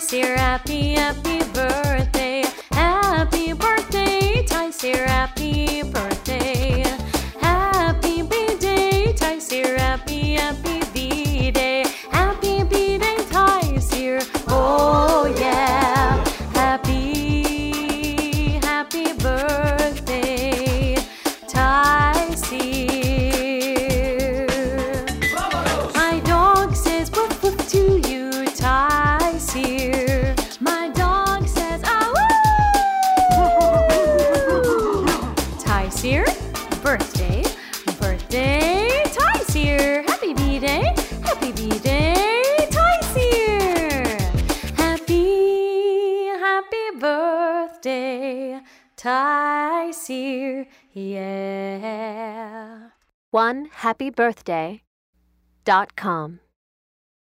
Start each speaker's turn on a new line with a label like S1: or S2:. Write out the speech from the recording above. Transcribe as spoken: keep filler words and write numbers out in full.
S1: Tyseer, happy, happy birthday. Happy birthday, Tyseer, happy birthday. Happy B-Day, Tyseer, happy, happy B-Day. Happy B-Day, Tyseer, oh yeah. Happy, happy birthday, Tyseer. My dog says woof woof to you, Tyseer. My dog says ah woo. Tyseer, birthday, birthday, Tyseer. Happy B-Day, happy B-Day, Tyseer. Happy, happy birthday, Tyseer, yeah.
S2: one happy birthday dot com